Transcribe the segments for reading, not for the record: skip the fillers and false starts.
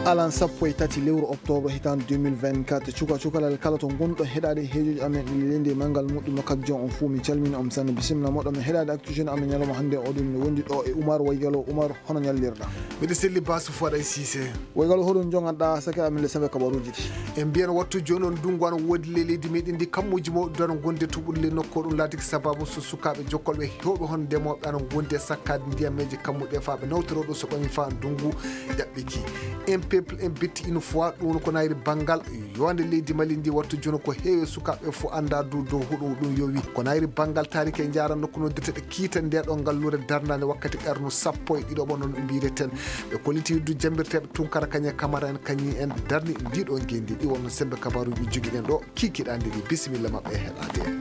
alan sappo e tati lewru octobre hitande 2024 cukalal kala to gonɗo heɗade heejoji amen leydi mangal muɗɗum no kadjon on fuu mi calmini on sanne bisimilla moɗon mi heɗade actujene amen ñalawma hannde oɗum ne wondi ɗo e Oumar Waygalo. Oumar, hono ñallirɗa? mbiɗa selli basu Foɗay Cissé. Waygalo, hoɗum jonganɗa sake amen le sembe kabaruji ɗi en mbiyen wattu joni on ndungu an woodi leydi meɗen ndi kammuji mawɗi ano gonde to ɓurle nokko ɗum laatiki sababu so sukaɓe jokkolɓe hewɓe hon ndemoɓe ano gonde sakkade ndiyameji kammuɗe faaɓe nawtoroɗo so ɓami fa ndungu ƴaɓɓiki. un peuple un but une fois ɗum ko nayri banggal yonde leydi Mali ndi wattu joni ko heewi sukaɓe fo anda dow huɗo ɗum yowi ko nayri banggal tariki e jaran nokku noddirteɗe kiita nde ɗo ngallure darnade wakkati ɓernu sappo e ɗiɗo ɓon on mbireten ɓe kolliti du jambirteɓe Tunkara Kagné Camara en kañi en darni ndiɗo ngendi ɗi wonno sembe kabaruji joguiɗen ɗo kikiɗa ndi bisimilla mabɓe e heɗade.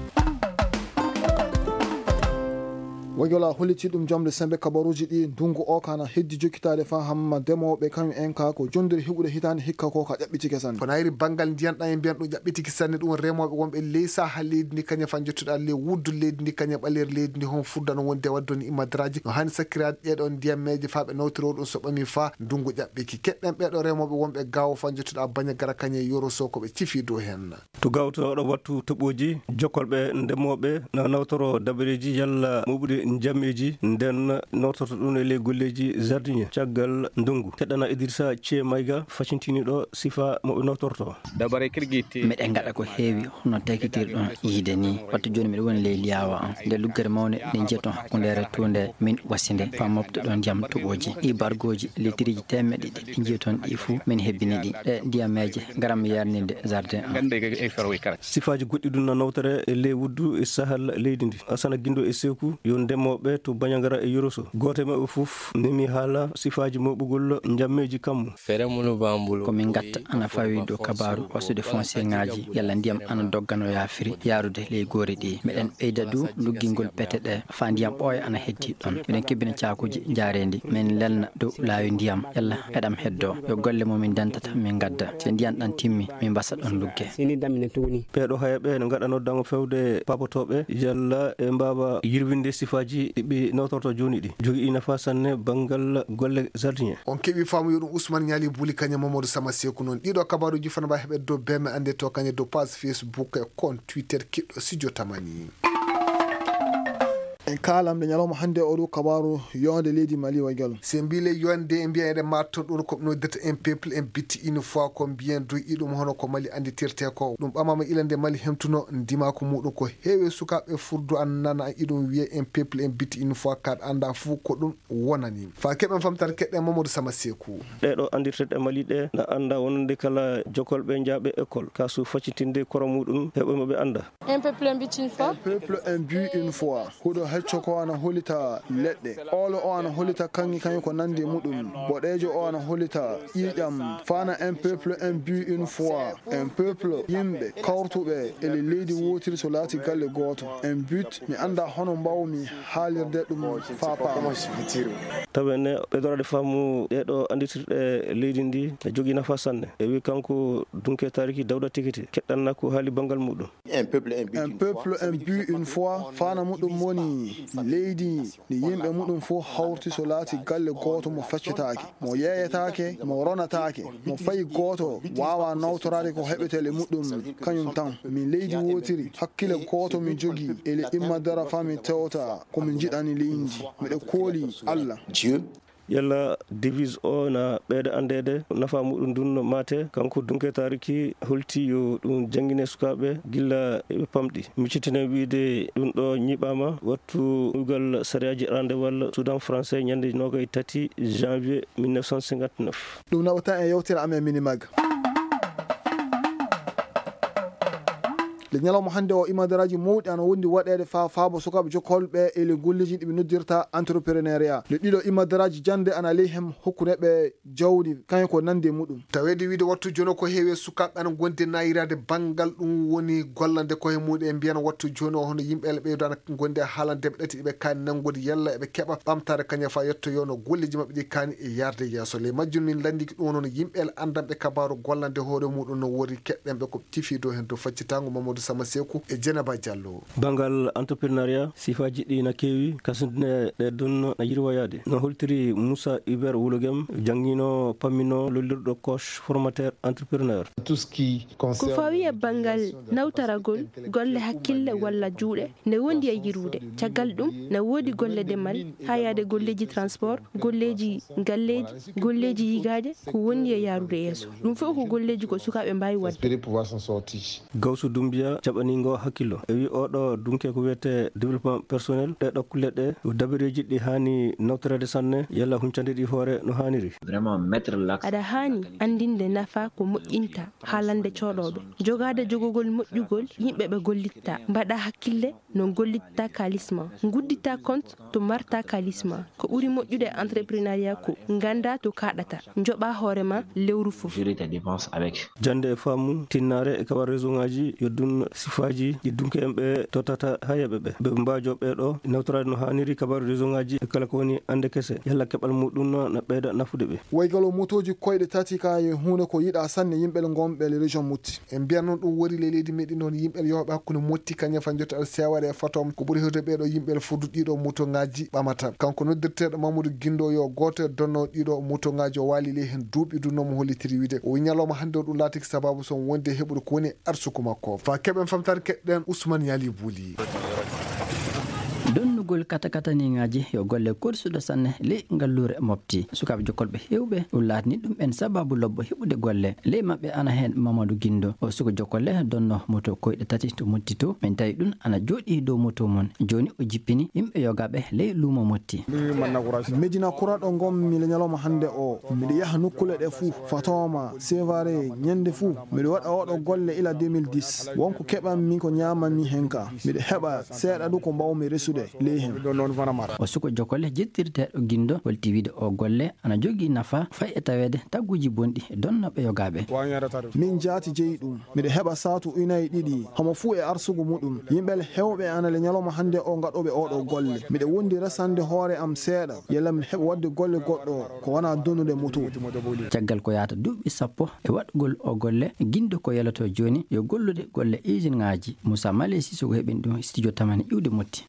Waygala holliti ɗum jamde sembe kabaruji ɗi ndungu o kana heddi jokkitade fa hamma demoɓe kañum en ka ko jondiri hiɓude hitande hikka ko ka ƴaɓɓitike sanne. ko nayri banggal ndiyanɗa e mbiyan ɗum ƴaɓɓitiki sanne ɗum remoɓe wonɓe ley saha leydi ndi kañum fan jettuɗa ley wuddu leydi ndi kañum ɓaleri leydi ndi hon fuddano wonde waddoni immadiraji no hani sakkirade ɗeɗon ndiyammeji fa ɓe nawtiro ɗum so ɓami fa ndungu ƴaɓɓiki keɗɗen ɓeɗo remoɓe wonɓe gawo fan jettuɗa Baña Gara Kagné Yoro Sow koɓe cifi dow hen. to gawtoɗo wattu toɓoji jokkolɓe ndemoɓe no nawtoro dabareji yalla moɓude jammeji nden nawtorto ɗum e ley golleji jardinier caggal ndungu. Teɗɗana Idrissa Thie Maïga facintiniɗo sifa moɓe nawtorto. dabare kirguitti meɗen gaɗa ko heewi hono takitirɗon yiide ni wattu joni miɗa woni ley liyawa an nde luggere mawne nde jeeton hakkundere tunde min wasinde fa mofte ɗon ndiyam toɓoji ibargoji litriji temedde ɗiɗi ɗi jeeton ɗi fuu min hebbini ɗi ɗe ndiyameje garam yarninde jardin an. sifaji goɗɗi ɗum no nawtere e ley wuddu e sahal leydi ndi. Asana Guindo e Sékou yo ndemoɓe to Baña Gara e Yoro Sow goto maɓɓe foof nemi haala sifaji moɓugol jammeji kammu. komin gatta ana fawi dow kabaru wasude foncier ngaji yalla ndiyam ana doggano yaafiri yarude ley goori ɗi. meɗen ɓeyda du luggingol pete ɗe fa ndiyam ɓooya ana heddi ɗon. miɗen kebbina cakuji jarendi min lelna dow laawi ndiyam yalla eɗam heddo yo golle momin dentata min gadda so ndiyam ɗan timmi min mbasa ɗon lugge. ɓeɗo hayaɓe no gaɗano dango fewde papotoɓe yalla e mbawa yirwinde sifaji ɗiɓe nawtorto joni ɗi jogui nafa sanne banggal golle jardinier. on keeɓi faamu yo ɗum Ousmane Ñali Bouli Kagné Mamadou Sama Sékou noon ɗiɗo kabaruji fana mbawi heɓede dow bemme ande to Kagné dow page Facebook e compte Twitter kiɗɗo Sidio Tamani. en kalamde ñalawma hannde oɗo kabaru yonde leydi Mali Waygalo. se mbile yonde e mbiya eɗen matto ɗum ko noddirta un peuple un but une fois ko mbiyen doy ɗum hono ko Mali anditirte ko ɗum ɓamama ilande Mali hemtuno ndimako muɗum ko heewi sukaɓe furdu an nana iɗum wiye un peuple un but une fois kaɗa anda fuu ko ɗum wonani fa keɓen famtare keɗɗen Mamadou Sama Sékou. ɗeɗo andirteɗe Mali ɗe na anda wonande kala jokolɓe jaaɓe école kasu faccitinde koro muɗum heɓoymoɓe anda. un peuple un but une fois. un peuple un but une fois huɗo hecco ko ana holita leɗɗe olo o ana holita kangi kañum ko nandi muɗum boɗejo o ana holita ƴiƴam fana un peuple un but une fois un peuple yimɓe kawrtuɓe ele leydi wotiri so laati galle goto un but mi anda hono mbawmi haalirde ɗum fa paama. tawene ɓeɗorade faamu ɗeɗo anditirɗe leydi ndi e jogui nafa sanne e wi kanko Dunke Tariki Dawda Tikiti keɗɗanna ko haali banggal muɗum. un peuple un but une fois fana muɗum woni leydi ni yimɓe muɗum fof hawrti so laati galle goto mo feccetake mo yeyetake mo ronatake mo fayi goto wawa nawtorade ko heɓetele muɗum kañum tan min leydi wotiri hakkille goto mi jogui ele immadara fa mi tewta komin jiɗani leydi miɗe kooli Allah. yalla devise o na ɓeyda andede nafa muɗum ɗum no mate kanko Dunke Tariki holti yo ɗum jangguine sukaɓe gilla eɓe pamɗi miccitine wiide ɗum ɗo ñiɓama wattu ugal sariyaji rendez-vous Soudan français ñande 23 janvier 1959 ɗum nawata e yewtere amen Minimag. le ñalawma hannde o imadaraji mawɗi ana wondi waɗede fa faabo sukaɓe jokkolɓe ele golleji ɗiɓe noddirta entrepreneuriat le ɗiɗo imadaraji jande ana ley hem hokkuneɓe jawdi kañum ko nande muɗum tawede wiide wattu joni ko heewi sukaɓe ana gonde nayirade banggal ɗum woni gollande koye muɗum e mbiyana wattu joni o hono yimɓe ɓeydo ana gonde haalandeɓe ɗati ɗiɓe kaani nangude yalla eɓe keɓa ɓamtare kañum fa yettoyo no golleji mabɓe ɗi kaani e yarde yesso le majjum min landiki ɗum noon yimɓe andamɓe kabaru gollande hoore muɗum no wori keɗɗenɓe ko tifi dow hen to faccitago Mamadou Mamadou Sama Sekou e Djenaba Diallo. Bangal entrepreneuriat sifaji ɗi na kewi kasudne ɗe ɗon na yirwayade no holtiri Moussa Hubert Wulogem jangino pamino lollirɗo coach formateur entrepreneur. Ko fawi e bangal nawtaragol golle hakkille walla juuɗe ne wondi e yirude caggal ɗum ne woodi golle demal ha yaade golleji transport golleji galleji golleji yigaje ko wondi e yarude yeeso ɗum fof ko golleji ko sukaɓe mbawi wadde. Gawsu Doumbia jaɓanigo hakkillo e wi oɗo dunke ko wiyete développement personnel ɗeɗo kulle ɗe dabireji ɗi hani nawtorede sanne yalla huncande ɗi hoore no haniri. Aɗa hani andinde nafa ko moƴƴinta haalande coɗoɓe jogade jogogol moƴƴugol yimɓe ɓe gollitta mbaɗa hakkille no gollitta kalisma guddita compte to marta kalisma ko ɓuri moƴƴude entrepreneuriat ko ganda to kaɗata joɓa hoorema lewru fof. Jande e famu tinnare e kabar réseau ngaji yoddun sifaji ɗi dunke en ɓe totata ha yeɓe ɓe mbajo ɓeɗo nawtorade no haniri kabar réseau ngaji e kala ko woni ande kese yalla keɓal muɗum na ɓeyda nafude ɓe. Waygalo motoji koyɗe tati ka e hunde ko yiɗa sanne yimɓe gonɓe le région Mouti en mbiyan noon ɗum wori le leydi meɗen noon yimɓe yoɓe hakkude Motti kañum fan jotta seware e fatom ko ɓuri hewde ɓeɗo yimɓe fuddu ɗiɗo moto ngaji ɓamata kanko noddirteɗo Mamadou Guindo yo goto donno ɗiɗo moto ngaji o wali ley hen duuɓi ɗum nomo hollitiri wiide o ñalawma hande o ɗum laatiki sababu son wonde heɓude ko woni arsuku makko fa keɓen famtare keɗɗen Ousmane Yali Bouli. donnugol katakataniŋaji yo golle korsuɗo sanne ley ngallure mofti sukaɓe jokkolɓe hewɓe ɗum laatni ɗum en sababu lobbo heɓude golle ley maɓɓe ana hen Mamadou Guindo o suka jokolle donno moto koyɗe tati to motti to min tawi ɗum ana jooɗi dow moto mon joni o jippini yimɓe yogaɓe ley luumo motti. Medina Kuraɗo gommi le ñalawma hande o miɗo yaha nokkule ɗe fuu Fatoma Sévaré ñande fuu miɗo waɗa oɗo golle ila 2010 wonko keɓanmi ko ñamanmi hen ka miɗo heɓa seeɗa ɗum ko mbawmi resude ley hen. O suka jokolle jettirteɗo Guindo holti wiide o golle ana jogui nafa fay e tawede tagguji bonɗi donnoɓe yogaɓe. Min jaati jeeyi ɗum miɗo heɓa satu unayi ɗiɗi homo fuu e arsugu muɗum yimɓe hewɓe ana le ñalawma hande o gaɗoɓe oɗo golle miɗo wondi resande hoore am seeɗa yalla mi heɓa wadde golle goɗɗo ko wona donnude moto. caggal ko yata duuɓi sappo e waɗgol o golle Guindo ko yeloto joni yo gollude golle usine ngaji. Moussa Malé Sissoko heɓin ɗum studio tamani iwde Motti.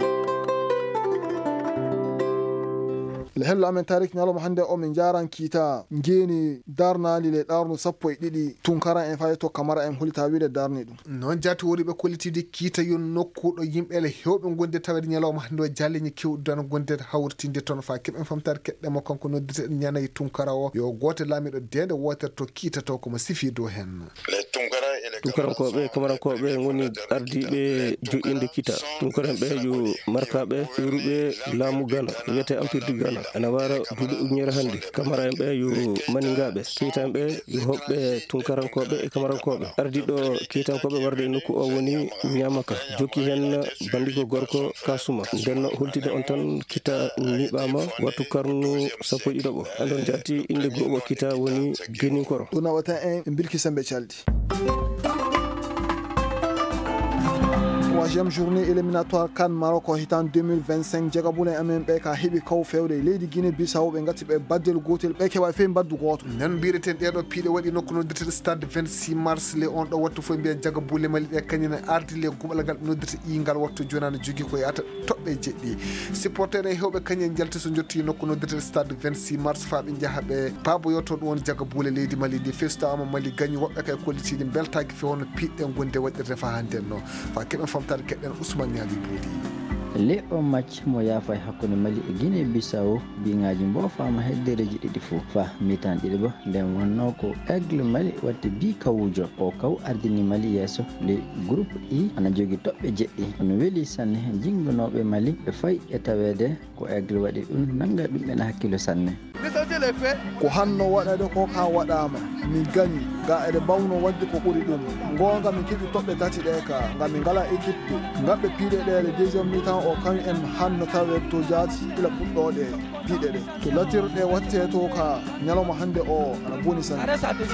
le hello amen tarik ñalawma hande o min jaran kiita ngeni darnali le ɗarnu sappo e ɗiɗi tunkara en fayi to kamara en hulita wiide darni ɗum noon jaati woni ɓe kollitide kiita yon nokkuɗo yimɓele hewɓe gonde tawede ñalawma hande o jalleñi kewɗudano gonde hawrtinde toon fa keɓen famtare keɗɗemo kanko noddete ñanayi tunkara o yo gote laamiɗo dende wotere to kiita taw komo sifi dow hen. Tunkarankoɓe kamarankoɓe woni ardiɓe joƴƴinde kita tunkaranɓe yo markaɓe ɓeruɓe laamu Gana wiyete empire du Gana ana wara duuɓi ujunere hannde kamara en ɓe yo maningaɓe kiitan ɓe yo hoɓɓe tunkarankoɓe e kamarankoɓe ardiɗo kiitankoɓe warde e nokku o woni Ñamaka jokki hen bandiko gorko Kasuma nden hultide on tan kita niɓama wattu karnu sappo e ɗiɗoɓo andon jatti inde goɓo kita woni Geninkoro ɗum nawata en birki sembe caldi. Troisième journée éliminatoire CAN Maroc hitan 2025 jagabule amen ɓe ka heɓi kaw fewde leydi Guinée Bissau ɓe gatti ɓe baddel gotel ɓe keɓa fe baddu goto nan mbireten ɗeɗo piiɗe waɗi nokku noddirte stade 26 mars le on ɗo wattu fof mbiya jagabule mali ɗe kañene ardi le guɓal ngal noddirte ingal wattu joni ana jogui koye ata toɓɓe jeɗɗi supporter e hewɓe kañen jalti so jotti nokku noddirte stade 26 mars fa ɓe jaaha ɓe paaboyoto ɗum woni jagabule leydi Mali ndi festama Mali gañi woɓɓe kay kollitiɗi beltaki fewono piɗɗen gonde waɗirte fa hannden no fa keɓen famtare keɗɗen Ousmane Yali Bouli. le o match mo yaafa e hakkude Mali e Guinée Bissau biŋaji mbofama heddereji ɗiɗi fou fa mitan ɗiɗi bo nden wonno ko Aigle Mali wadde bi kawujo o kaw ardini Mali yesso le groupe I ana jogui toɓɓe jeɗɗi no weeli sanne jingganoɓe Mali ɓe fayi e tawede ko Aigle waɗi ɗum nanga ɗum ena hakkilo sanne ko hanno waɗade ko ka waɗama min gañi ga eɗe bawno wadde ko ɓuuri ɗum gonga min keɓi toɓɓe tati ɗe ka ngam min ngala équipe gaɓɓe piiɗe ɗe le deuxiéme mi-temps o kañum en hanno tawe to jaati ila puɗɗoɗe piiɗe ɗe to latirɗe watte to ka ñalawma hande o ana boni sanne.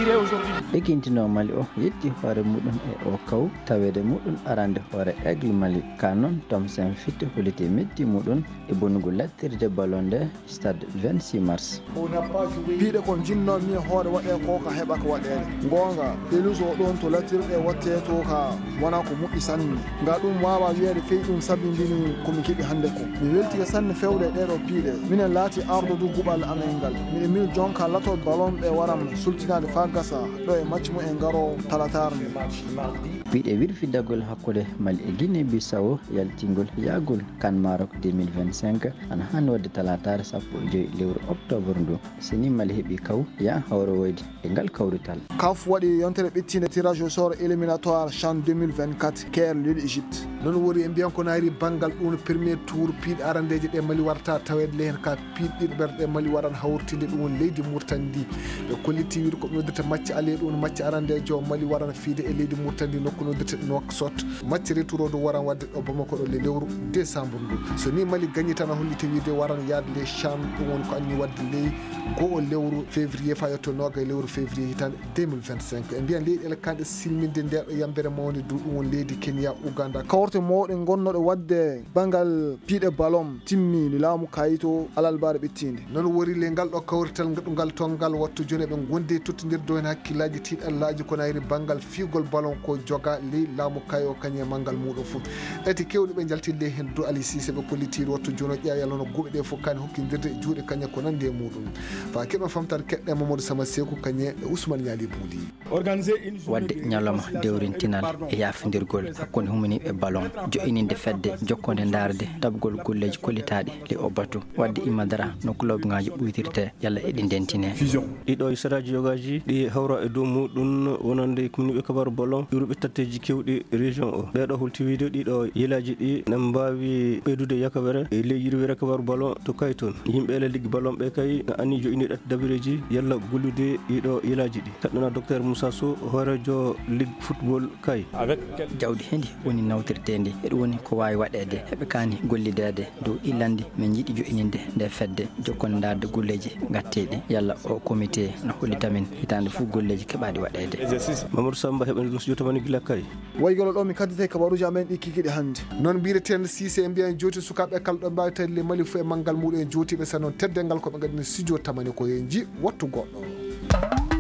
ɓegintino mali o yetti hoore muɗum e o kaw tawede muɗum arande hoore aigle mali ka noon Thomsen Fitte holiti meddi muɗum e bonugo lattirde ballon nde stade 26 mars. piiɗe kon jinno mi hoore waɗe ko ka heɓa ko waɗede gonga peluso ɗon to latirɗe watte to ka wona ko moƴƴi sanne nga ɗum wawa wiyede feyi ɗum sabindini komi keeɓi hande ko mi weltike sanne fewde ɗeɗo piiɗe minen laati ardo du guɓal amen ngal miɗe mil jonka lato ballon ɓe waram sultinade fa gasa ɗo e match mu en garo talatar nde. piiɗe wirfidagol hakkude Mali e Guinée Bissau yaltingol yagol kan Maroc 2025 ana hani wadde talatare 15 lewru octobre ndu sini Mali heeɓi kaw ya hawrowoyde e ngal kawrital. CAF waɗi yontere ɓettinde tirage au sort éliminatoire CHAN 2024 Caire leydi Égypte. non wori e mbiyan ko naari banggal ɗum premier tour piiɗe arandeje ɗe Mali warta tawede lehen ka piiɗe ɗiɗi ɓerɗe Mali waran hawrtinde ɗum woni leydi Mauritanie ɓe kolliti wiide ko noddata match aller ɗum match arandejo Mali waran fiide e leydi Mauritanie nokku noddata Nouakchott match retour o ɗum waran wadde ɗo Bamako ɗo le lewru décembre ndu so ni Mali gagni tan a holliti wiide waran yaade les CHAN ɗum woni ko anni wadde ley go'o lewru février fa yetto noga e lewru février hitande 2025 e mbiyan leyɗele kanɗe silminde ndeɗo yambere mawni du ɗum woni leydi Kenya Ouganda. kawrte mawɗe gonnoɗe wadde bangal piiɗe ballon timmini laamu kayito alalbare ɓettinde non wori le ngal ɗo kawrital ngal tongal wattu joni ɓe gonde tottodirdo hen hakkillaji tiiɗallaji ko nayri bangal fiigol ballon ko joga ley laamu kayo kañe manggal muɗum fof eti kewɗe ɓe jaltille hen do Ali Cissé ɓe kollitiri wattu joni ƴeeyal no guɓe ɗe fof kani hokkidirde e juuɗe kañe ko nandi e muɗum fa keɗon famtare keɗɗe Mamadou Sama Sekou kañe e Ousmane Niali Bouli. wadde ñalawma dewrintinal e yafindirgol hakkude humaniɓe ballon jo'ininde fedde jokkonde darde tabgol golleji kollitaɗe le o batu wadde immadara no club ngaji ɓuytirte yalla eɗi ndentine ɗiɗo e saraji yogaji ɗi hawra e dow muɗum wonande kumniɓe kabaru ballon ƴuruɓe tatteji kewɗi région o ɓeɗo hultiwiide ɗiɗo yilaji ɗi ne mbawi ɓeydude yakawere e ley yirwere kabaru ballon to kay toon yimɓe liggue ballon ɓe kay no anni joƴini ɗatti dabireji yalla gollude ɗiɗo yilaji ɗi kaɗɗana docteur Moussa Sow hoorejo ligue football kay jawdi hendi woni nawtirtedi eɗum woni ko wawi waɗede heɓe kani gollidede dow illande min jiiɗi joƴininde nde fedde jokkonde darde golleji gatteɗi yalla o comité no hollitamin hitande fo golleji keɓaɗi waɗede. Mamadou Samba heɓani ɗum so jotamani gila kay waygolo ɗo mi kaddete kabaruji amen ɗi kikiɗe hannde noon mbiyeten Cissé mbiyan joti sukaɓe kala ɗo mbawi tawde le Mali fo e manggal muɗum e jotiɓe sa noon teddengal koɓe gadini studio tamani ko yen ji wattu goɗɗo.